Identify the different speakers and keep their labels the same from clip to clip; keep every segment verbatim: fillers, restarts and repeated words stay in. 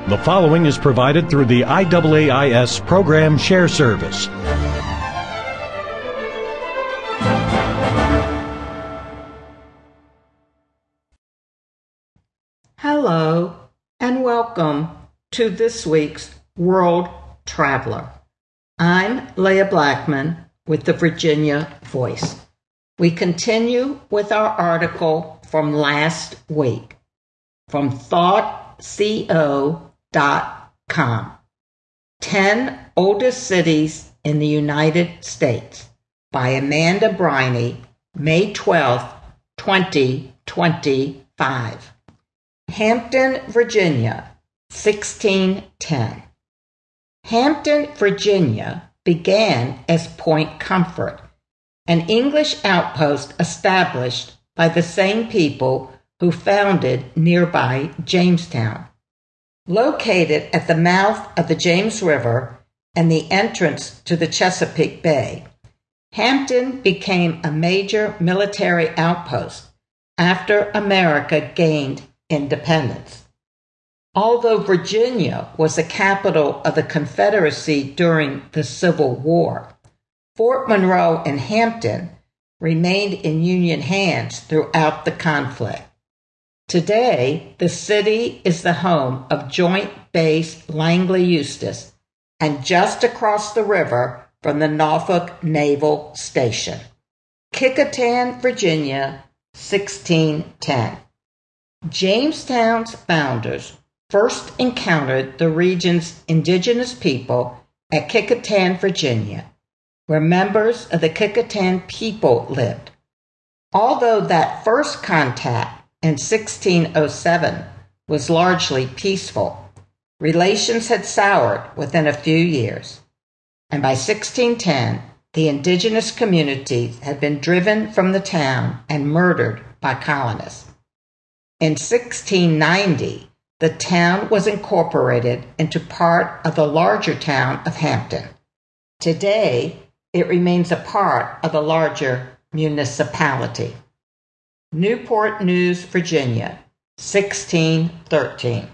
Speaker 1: The following is provided through the I A A I S Program Share Service.
Speaker 2: Hello, and welcome to this week's World Traveler. I'm Leah Blackman with the Virginia Voice. We continue with our article from last week from thought co dot com. ten Oldest Cities in the United States by Amanda Briney, May twelfth, twenty twenty-five. Hampton, Virginia, sixteen ten. Hampton, Virginia began as Point Comfort, an English outpost established by the same people who founded nearby Jamestown. Located at the mouth of the James River and the entrance to the Chesapeake Bay, Hampton became a major military outpost after America gained independence. Although Virginia was the capital of the Confederacy during the Civil War, Fort Monroe and Hampton remained in Union hands throughout the conflict. Today, the city is the home of Joint Base Langley Eustis and just across the river from the Norfolk Naval Station. Kecoughtan, Virginia, sixteen ten. Jamestown's founders first encountered the region's indigenous people at Kecoughtan, Virginia, where members of the Kecoughtan people lived. Although that first contact in sixteen oh seven was largely peaceful, relations had soured within a few years, and by sixteen ten, the indigenous communities had been driven from the town and murdered by colonists. In sixteen ninety, the town was incorporated into part of the larger town of Hampton. Today, it remains a part of the larger municipality. Newport News, Virginia, sixteen thirteen.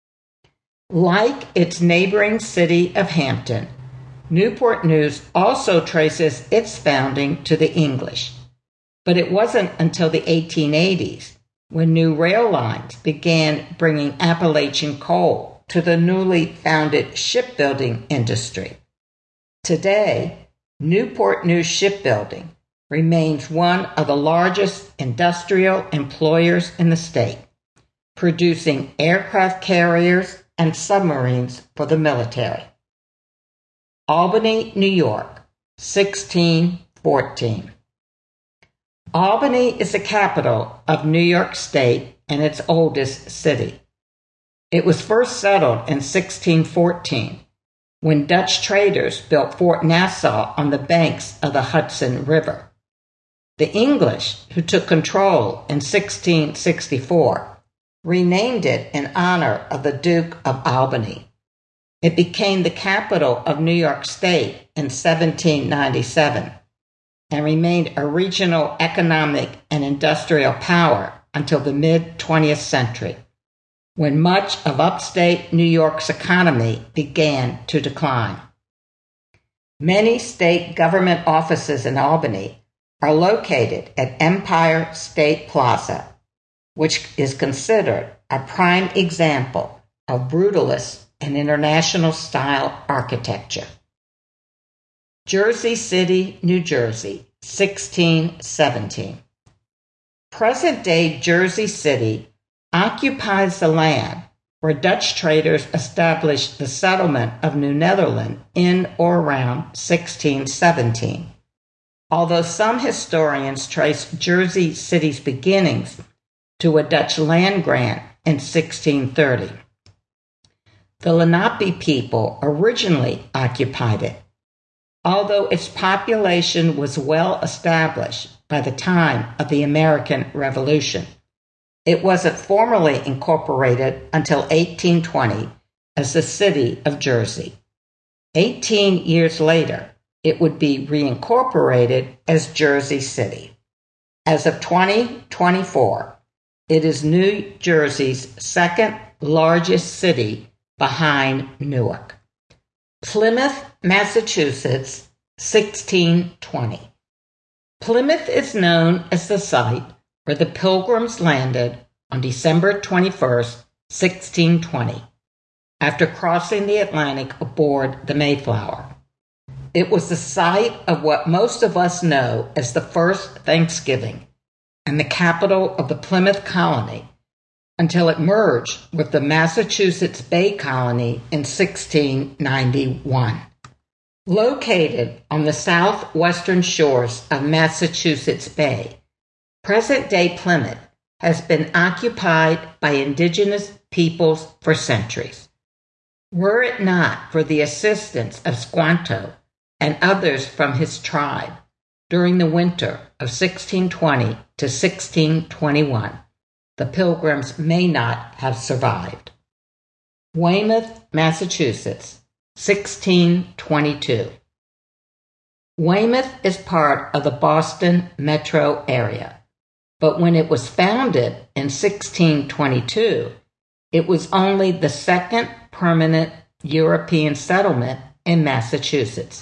Speaker 2: Like its neighboring city of Hampton, Newport News also traces its founding to the English. But it wasn't until the eighteen eighties when new rail lines began bringing Appalachian coal to the newly founded shipbuilding industry. Today, Newport News Shipbuilding remains one of the largest industrial employers in the state, producing aircraft carriers and submarines for the military. Albany, New York, sixteen fourteen. Albany is the capital of New York State and its oldest city. It was first settled in sixteen fourteen, when Dutch traders built Fort Nassau on the banks of the Hudson River. The English, who took control in sixteen sixty-four, renamed it in honor of the Duke of Albany. It became the capital of New York State in seventeen ninety-seven and remained a regional economic and industrial power until the mid-twentieth century, when much of upstate New York's economy began to decline. Many state government offices in Albany are located at Empire State Plaza, which is considered a prime example of brutalist and international-style architecture. Jersey City, New Jersey, sixteen seventeen. Present-day Jersey City occupies the land where Dutch traders established the settlement of New Netherland in or around sixteen seventeen. Although some historians trace Jersey City's beginnings to a Dutch land grant in sixteen thirty. The Lenape people originally occupied it, although its population was well established by the time of the American Revolution. It wasn't formally incorporated until eighteen twenty as the city of Jersey. Eighteen years later, it would be reincorporated as Jersey City. As of twenty twenty-four, it is New Jersey's second largest city behind Newark. Plymouth, Massachusetts, sixteen twenty. Plymouth is known as the site where the Pilgrims landed on December twenty-first, sixteen twenty, after crossing the Atlantic aboard the Mayflower. It was the site of what most of us know as the first Thanksgiving and the capital of the Plymouth colony until it merged with the Massachusetts Bay Colony in sixteen ninety-one. Located on the southwestern shores of Massachusetts Bay, present-day Plymouth has been occupied by indigenous peoples for centuries. Were it not for the assistance of Squanto and others from his tribe during the winter of sixteen twenty to sixteen twenty-one, the Pilgrims may not have survived. Weymouth, Massachusetts, sixteen twenty-two. Weymouth is part of the Boston metro area, but when it was founded in sixteen twenty-two, it was only the second permanent European settlement in Massachusetts.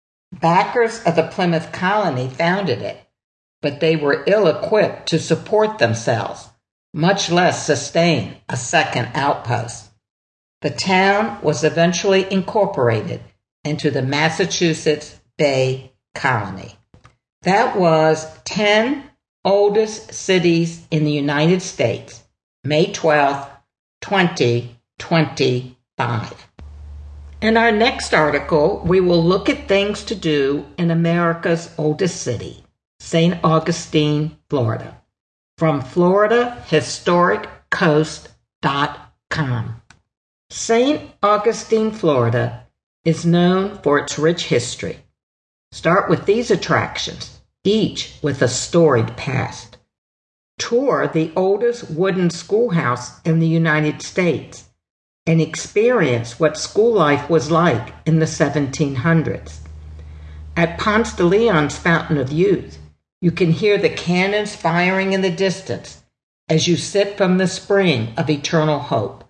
Speaker 2: Backers of the Plymouth colony founded it, but they were ill-equipped to support themselves, much less sustain a second outpost. The town was eventually incorporated into the Massachusetts Bay Colony. That was ten oldest cities in the United States, May twelfth, twenty twenty-five. In our next article, we will look at things to do in America's oldest city, Saint Augustine, Florida, from Florida Historic Coast dot com. Saint Augustine, Florida is known for its rich history. Start with these attractions, each with a storied past. Tour the oldest wooden schoolhouse in the United States and experience what school life was like in the seventeen hundreds. At Ponce de Leon's Fountain of Youth, you can hear the cannons firing in the distance as you sip from the spring of eternal hope.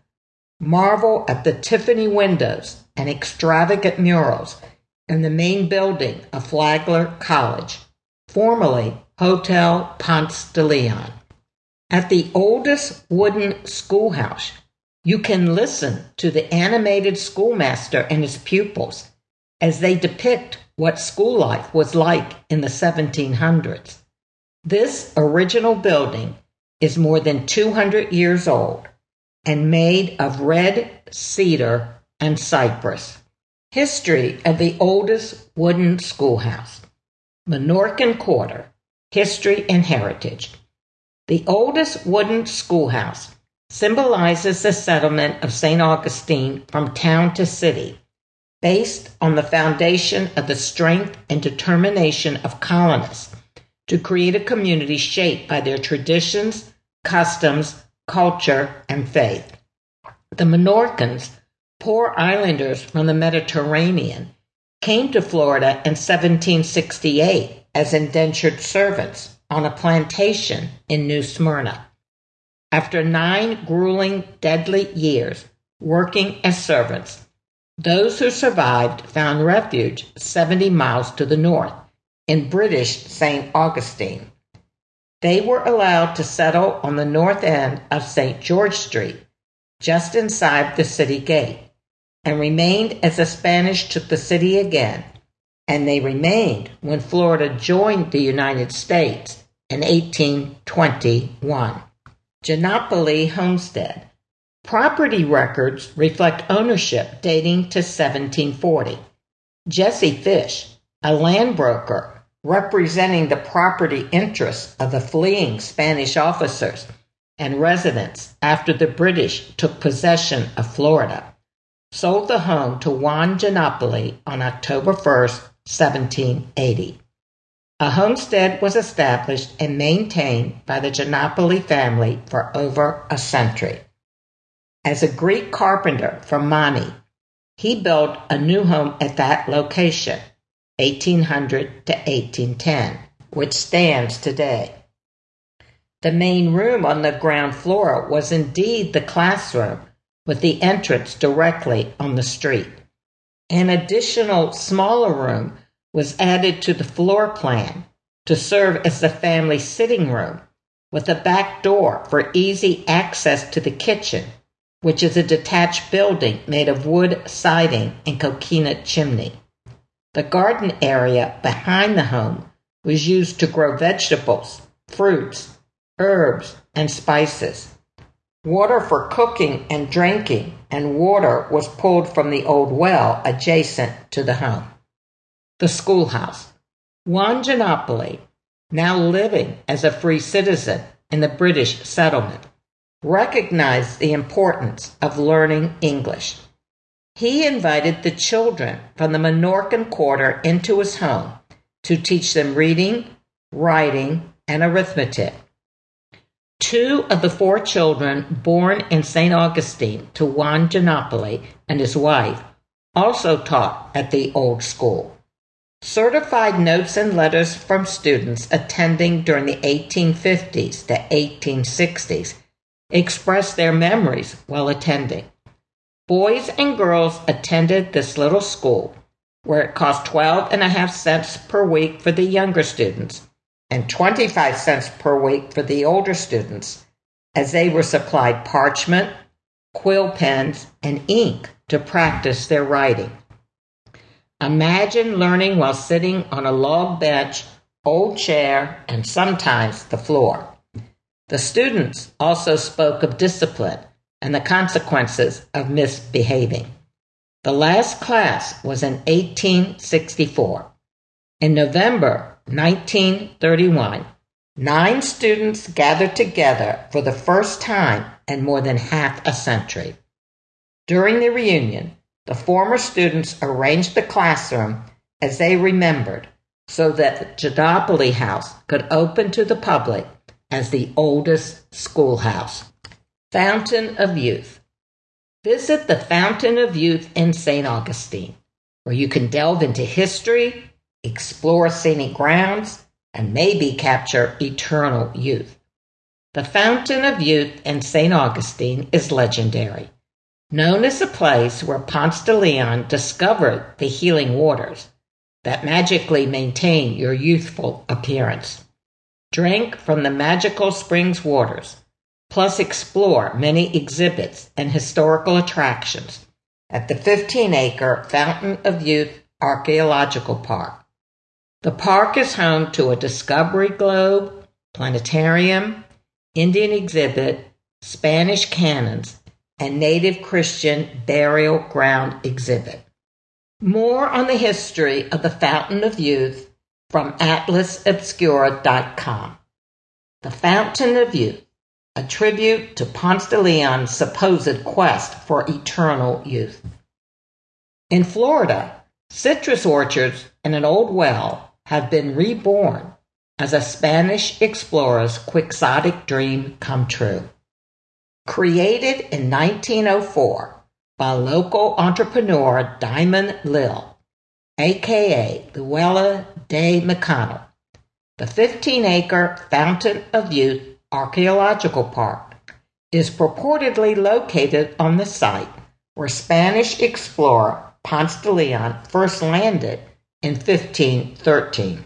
Speaker 2: Marvel at the Tiffany windows and extravagant murals in the main building of Flagler College, formerly Hotel Ponce de Leon. At the oldest wooden schoolhouse, you can listen to the animated schoolmaster and his pupils as they depict what school life was like in the seventeen hundreds. This original building is more than two hundred years old and made of red cedar and cypress. History of the oldest wooden schoolhouse. Menorcan Quarter, History and Heritage. The oldest wooden schoolhouse symbolizes the settlement of Saint Augustine from town to city, based on the foundation of the strength and determination of colonists to create a community shaped by their traditions, customs, culture, and faith. The Menorcans, poor islanders from the Mediterranean, came to Florida in seventeen sixty-eight as indentured servants on a plantation in New Smyrna. After nine grueling, deadly years working as servants, those who survived found refuge seventy miles to the north, in British Saint Augustine. They were allowed to settle on the north end of Saint George Street, just inside the city gate, and remained as the Spanish took the city again, and they remained when Florida joined the United States in eighteen twenty-one. Jonopoly Homestead. Property records reflect ownership dating to seventeen forty. Jesse Fish, a land broker representing the property interests of the fleeing Spanish officers and residents after the British took possession of Florida, sold the home to Juan Jonopoly on October first, seventeen eighty. A homestead was established and maintained by the Jonopoly family for over a century. As a Greek carpenter from Mani, he built a new home at that location, eighteen hundred to eighteen ten, which stands today. The main room on the ground floor was indeed the classroom with the entrance directly on the street. An additional smaller room was added to the floor plan to serve as the family sitting room, with a back door for easy access to the kitchen, which is a detached building made of wood siding and coquina chimney. The garden area behind the home was used to grow vegetables, fruits, herbs, and spices. Water for cooking and drinking and water was pulled from the old well adjacent to the home. The schoolhouse. Juan Gianopoli, now living as a free citizen in the British settlement, recognized the importance of learning English. He invited the children from the Menorcan quarter into his home to teach them reading, writing, and arithmetic. Two of the four children born in Saint Augustine to Juan Gianopoli and his wife also taught at the old school. Certified notes and letters from students attending during the eighteen fifties to eighteen sixties expressed their memories while attending. Boys and girls attended this little school, where it cost twelve and a half cents per week for the younger students and twenty-five cents per week for the older students, as they were supplied parchment, quill pens, and ink to practice their writing. Imagine learning while sitting on a log bench, old chair, and sometimes the floor. The students also spoke of discipline and the consequences of misbehaving. The last class was in eighteen sixty-four. In November nineteen thirty-one, nine students gathered together for the first time in more than half a century. During the reunion, the former students arranged the classroom as they remembered, so that the Gianopoli House could open to the public as the oldest schoolhouse. Fountain of Youth. Visit the Fountain of Youth in Saint Augustine, where you can delve into history, explore scenic grounds, and maybe capture eternal youth. The Fountain of Youth in Saint Augustine is legendary, known as a place where Ponce de Leon discovered the healing waters that magically maintain your youthful appearance. Drink from the magical springs waters, plus explore many exhibits and historical attractions at the fifteen-acre Fountain of Youth Archaeological Park. The park is home to a discovery globe, planetarium, Indian exhibit, Spanish cannons, and native Christian burial ground exhibit. More on the history of the Fountain of Youth from atlas obscura dot com. The Fountain of Youth, a tribute to Ponce de Leon's supposed quest for eternal youth. In Florida, citrus orchards and an old well have been reborn as a Spanish explorer's quixotic dream come true. Created in nineteen oh four by local entrepreneur Diamond Lil, a k a. Luella de McConnell, the fifteen-acre Fountain of Youth Archaeological Park is purportedly located on the site where Spanish explorer Ponce de Leon first landed in fifteen thirteen.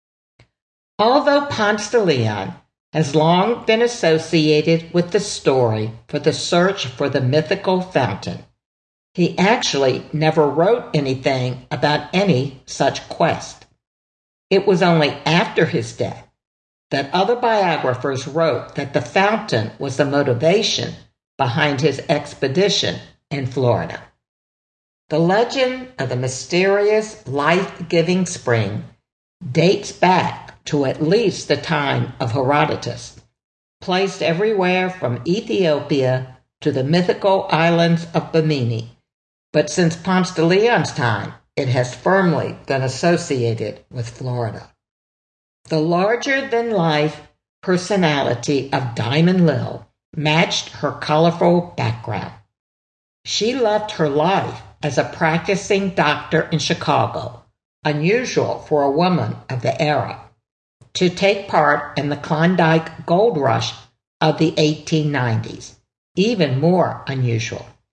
Speaker 2: Although Ponce de Leon has long been associated with the story for the search for the mythical fountain, he actually never wrote anything about any such quest. It was only after his death that other biographers wrote that the fountain was the motivation behind his expedition in Florida. The legend of the mysterious, life-giving spring dates back to at least the time of Herodotus, placed everywhere from Ethiopia to the mythical islands of Bimini, but since Ponce de Leon's time, it has firmly been associated with Florida. The larger-than-life personality of Diamond Lil matched her colorful background. She left her life as a practicing doctor in Chicago, unusual for a woman of the era, to take part in the Klondike gold rush of the eighteen nineties, even more unusual.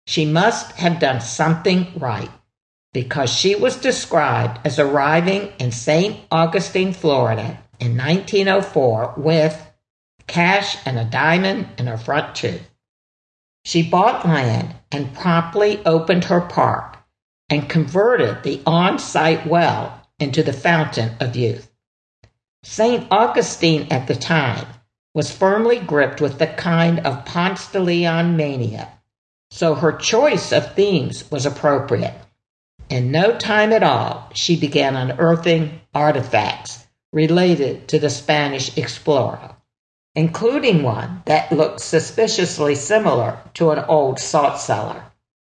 Speaker 2: She must have done something right, because she was described as arriving in Saint Augustine, Florida in nineteen oh four with cash and a diamond in her front tooth. She bought land and promptly opened her park and converted the on-site well into the fountain of youth. Saint Augustine at the time was firmly gripped with the kind of Ponce de Leon mania, so her choice of themes was appropriate. In no time at all, she began unearthing artifacts related to the Spanish explorer, including one that looked suspiciously similar to an old salt cellar.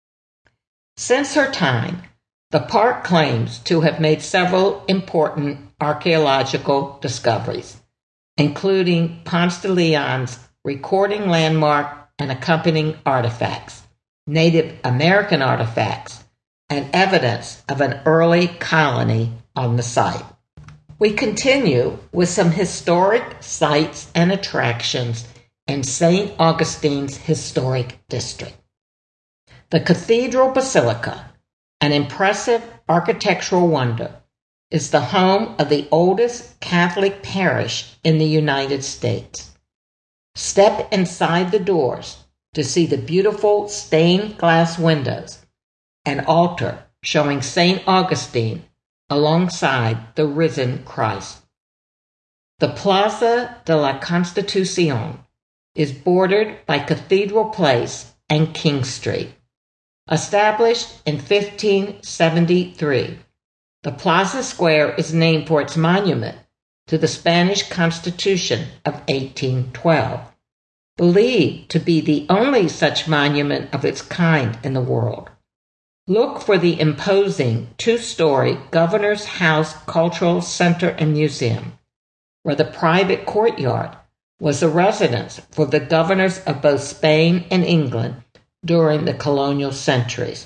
Speaker 2: Since her time, the park claims to have made several important archaeological discoveries, including Ponce de Leon's recording landmark and accompanying artifacts, Native American artifacts, and evidence of an early colony on the site. We continue with some historic sites and attractions in Saint Augustine's historic district. The Cathedral Basilica, an impressive architectural wonder, is the home of the oldest Catholic parish in the United States. Step inside the doors to see the beautiful stained glass windows, an altar showing Saint Augustine alongside the risen Christ. The Plaza de la Constitución is bordered by Cathedral Place and King Street. Established in fifteen seventy-three, the Plaza Square is named for its monument to the Spanish Constitution of eighteen twelve, believed to be the only such monument of its kind in the world. Look for the imposing two-story Governor's House Cultural Center and Museum, where the private courtyard was the residence for the governors of both Spain and England during the colonial centuries.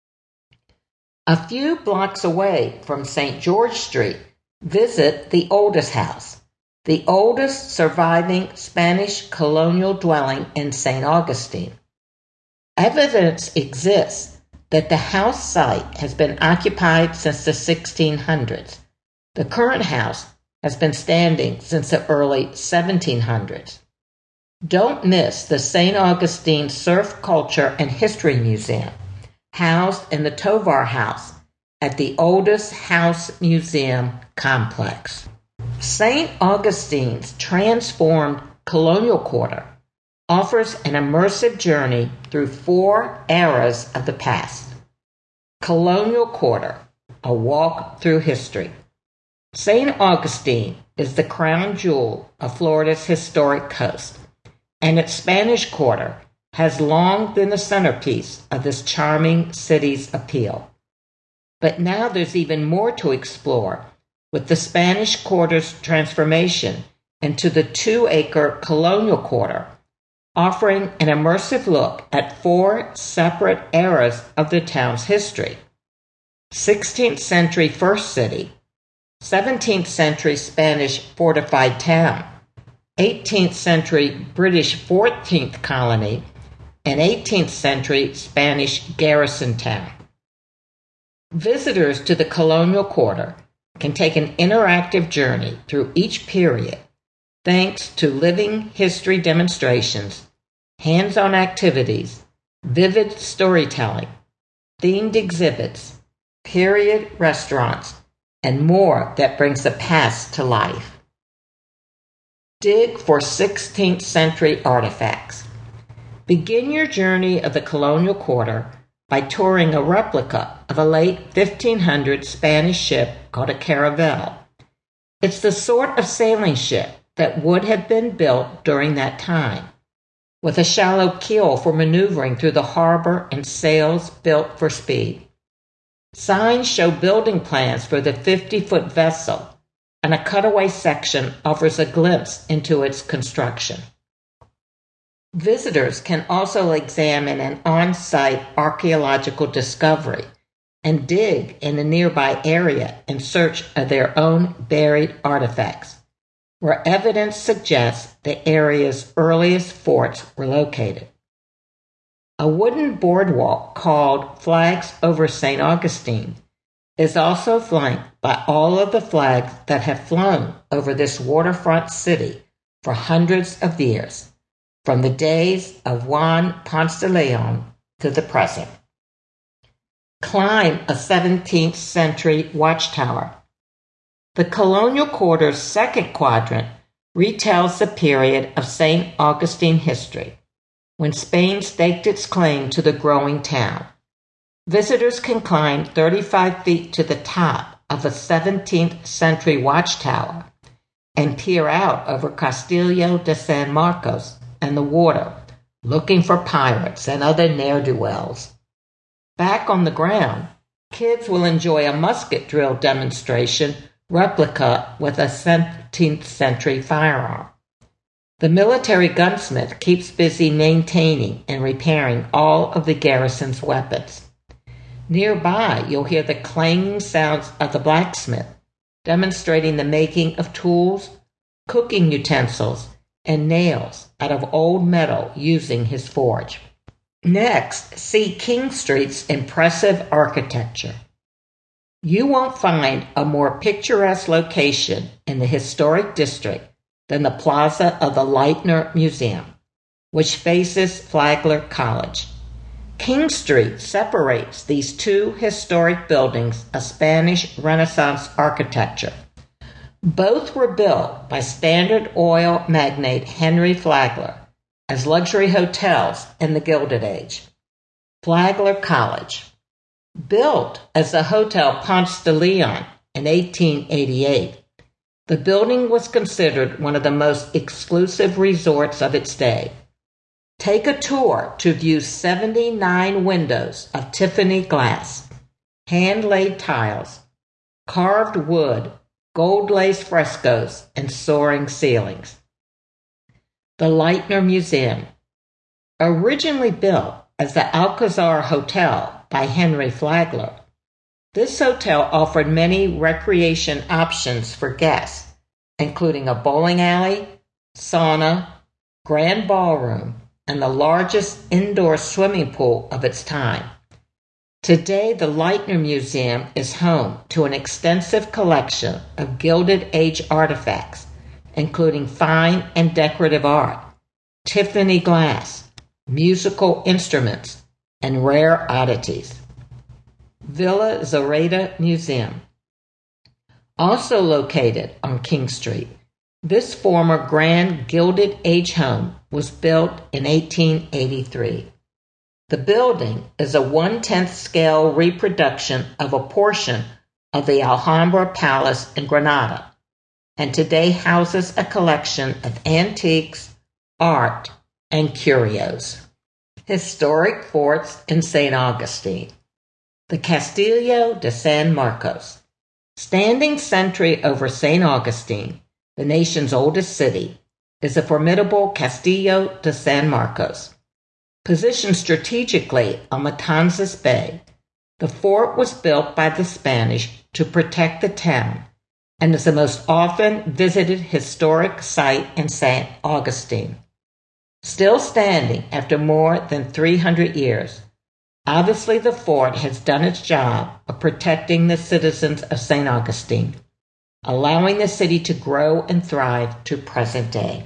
Speaker 2: A few blocks away from Saint George Street, visit the Oldest House, the oldest surviving Spanish colonial dwelling in Saint Augustine. Evidence exists that the house site has been occupied since the sixteen hundreds. The current house has been standing since the early seventeen hundreds. Don't miss the Saint Augustine Surf Culture and History Museum, housed in the Tovar House at the Oldest House Museum complex. Saint Augustine's transformed colonial quarter offers an immersive journey through four eras of the past. Colonial Quarter, a walk through history. Saint Augustine is the crown jewel of Florida's historic coast, and its Spanish Quarter has long been the centerpiece of this charming city's appeal. But now there's even more to explore with the Spanish Quarter's transformation into the two-acre Colonial Quarter, offering an immersive look at four separate eras of the town's history: sixteenth century First City, seventeenth century Spanish fortified town, eighteenth century British fourteenth colony, and eighteenth century Spanish garrison town. Visitors to the Colonial Quarter can take an interactive journey through each period thanks to living history demonstrations, hands-on activities, vivid storytelling, themed exhibits, period restaurants, and more that brings the past to life. Dig for sixteenth century artifacts. Begin your journey of the Colonial Quarter by touring a replica of a late fifteen hundred Spanish ship called a caravel. It's the sort of sailing ship that would have been built during that time, with a shallow keel for maneuvering through the harbor and sails built for speed. Signs show building plans for the fifty-foot vessel, and a cutaway section offers a glimpse into its construction. Visitors can also examine an on-site archaeological discovery and dig in the nearby area in search of their own buried artifacts, where evidence suggests the area's earliest forts were located. A wooden boardwalk called Flags over Saint Augustine is also flanked by all of the flags that have flown over this waterfront city for hundreds of years, from the days of Juan Ponce de Leon to the present. Climb a seventeenth century watchtower. The colonial quarter's second quadrant retells the period of Saint Augustine history, when Spain staked its claim to the growing town. Visitors can climb thirty-five feet to the top of a seventeenth century watchtower and peer out over Castillo de San Marcos and the water, looking for pirates and other ne'er-do-wells. Back on the ground, kids will enjoy a musket drill demonstration replica with a seventeenth century firearm. The military gunsmith keeps busy maintaining and repairing all of the garrison's weapons. Nearby, you'll hear the clanging sounds of the blacksmith, demonstrating the making of tools, cooking utensils, and nails out of old metal using his forge. Next, see King Street's impressive architecture. You won't find a more picturesque location in the historic district than the plaza of the Leitner Museum, which faces Flagler College. King Street separates these two historic buildings of Spanish Renaissance architecture. Both were built by Standard Oil magnate Henry Flagler as luxury hotels in the Gilded Age. Flagler College. Built as the Hotel Ponce de Leon in eighteen eighty-eight, the building was considered one of the most exclusive resorts of its day. Take a tour to view seventy-nine windows of Tiffany glass, hand-laid tiles, carved wood, gold-laced frescoes, and soaring ceilings. The Leitner Museum. Originally built as the Alcazar Hotel by Henry Flagler, this hotel offered many recreation options for guests, including a bowling alley, sauna, grand ballroom, and the largest indoor swimming pool of its time. Today, the Leitner Museum is home to an extensive collection of Gilded Age artifacts, including fine and decorative art, Tiffany glass, musical instruments, and rare oddities. Villa Zareta Museum. Also located on King Street, this former Grand Gilded Age home was built in eighteen eighty-three. The building is a one-tenth scale reproduction of a portion of the Alhambra Palace in Granada, and today houses a collection of antiques, art, and curios. Historic forts in Saint Augustine. The Castillo de San Marcos. Standing sentry over Saint Augustine, the nation's oldest city, is the formidable Castillo de San Marcos. Positioned strategically on Matanzas Bay, the fort was built by the Spanish to protect the town and is the most often visited historic site in Saint Augustine. Still standing after more than three hundred years, obviously the fort has done its job of protecting the citizens of Saint Augustine, allowing the city to grow and thrive to present day.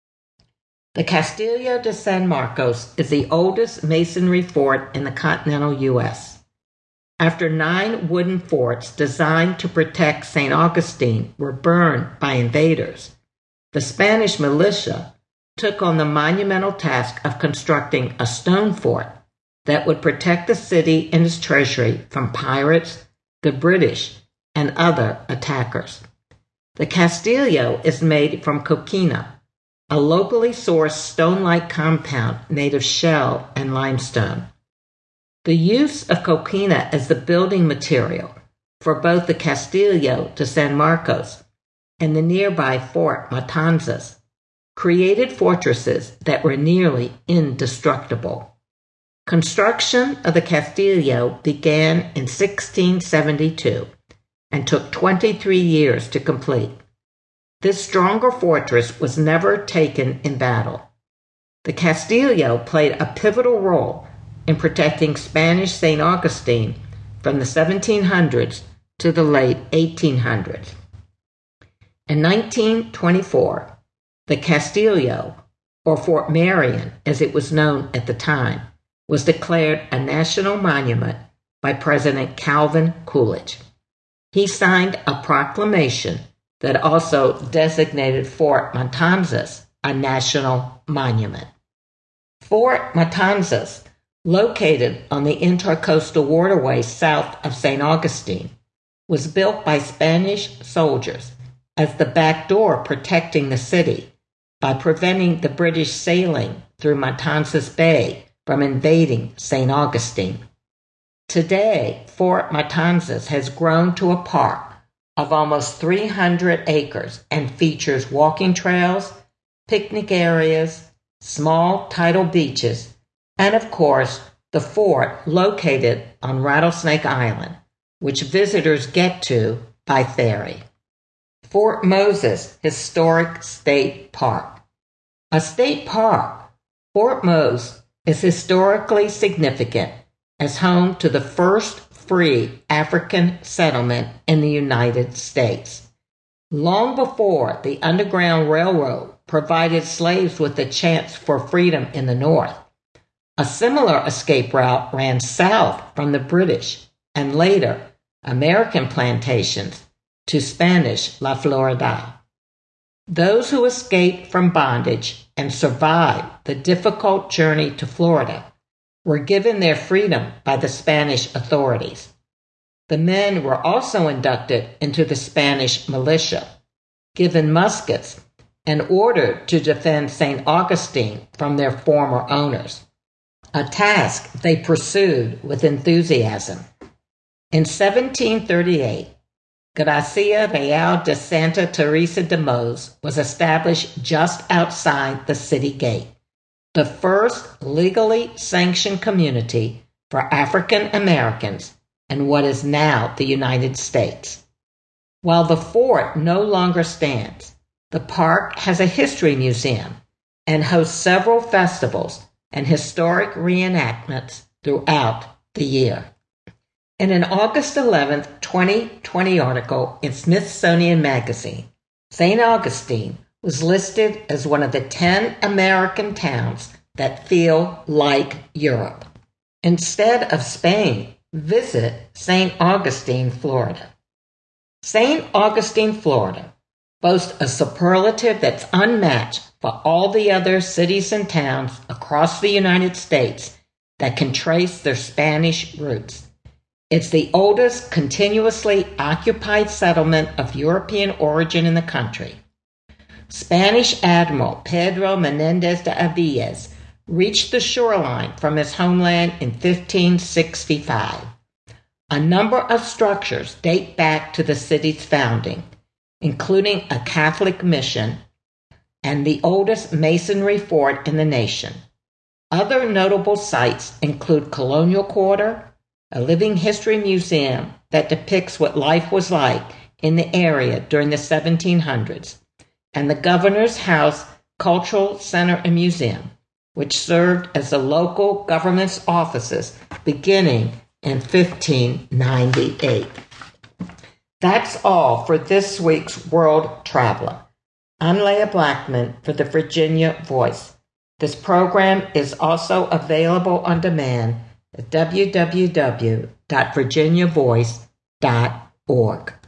Speaker 2: The Castillo de San Marcos is the oldest masonry fort in the continental U S. After nine wooden forts designed to protect Saint Augustine were burned by invaders, the Spanish militia took on the monumental task of constructing a stone fort that would protect the city and its treasury from pirates, the British, and other attackers. The Castillo is made from coquina, a locally sourced stone-like compound made of shell and limestone. The use of coquina as the building material for both the Castillo de San Marcos and the nearby Fort Matanzas created fortresses that were nearly indestructible. Construction of the Castillo began in sixteen seventy-two and took twenty-three years to complete. This stronger fortress was never taken in battle. The Castillo played a pivotal role in protecting Spanish Saint Augustine from the seventeen hundreds to the late eighteen hundreds. In nineteen twenty-four, the Castillo, or Fort Marion as it was known at the time, was declared a national monument by President Calvin Coolidge. He signed a proclamation that also designated Fort Matanzas a national monument. Fort Matanzas, located on the intercoastal waterway south of Saint Augustine, was built by Spanish soldiers as the back door protecting the city by preventing the British sailing through Matanzas Bay from invading Saint Augustine. Today, Fort Matanzas has grown to a park of almost three hundred acres and features walking trails, picnic areas, small tidal beaches, and of course, the fort located on Rattlesnake Island, which visitors get to by ferry. Fort Moses Historic State Park. A state park, Fort Moses is historically significant as home to the first free African settlement in the United States. Long before the Underground Railroad provided slaves with a chance for freedom in the North, a similar escape route ran south from the British and later American plantations to Spanish La Florida. Those who escaped from bondage and survived the difficult journey to Florida were given their freedom by the Spanish authorities. The men were also inducted into the Spanish militia, given muskets, and ordered to defend Saint Augustine from their former owners, a task they pursued with enthusiasm. In seventeen thirty-eight, Gracia Real de Santa Teresa de Mos was established just outside the city gate, the first legally sanctioned community for African Americans in what is now the United States. While the fort no longer stands, the park has a history museum and hosts several festivals and historic reenactments throughout the year. In an August eleventh, twenty twenty article in Smithsonian Magazine, Saint Augustine was listed as one of the ten American towns that feel like Europe. Instead of Spain, visit Saint Augustine, Florida. Saint Augustine, Florida boasts a superlative that's unmatched for all the other cities and towns across the United States that can trace their Spanish roots. It's the oldest continuously occupied settlement of European origin in the country. Spanish Admiral Pedro Menendez de Avilés reached the shoreline from his homeland in fifteen sixty-five. A number of structures date back to the city's founding, including a Catholic mission and the oldest masonry fort in the nation. Other notable sites include Colonial Quarter, a living history museum that depicts what life was like in the area during the seventeen hundreds, and the Governor's House Cultural Center and Museum, which served as the local government's offices beginning in fifteen ninety-eight. That's all for this week's World Traveler. I'm Leah Blackman for the Virginia Voice. This program is also available on demand at w w w dot virginia voice dot org.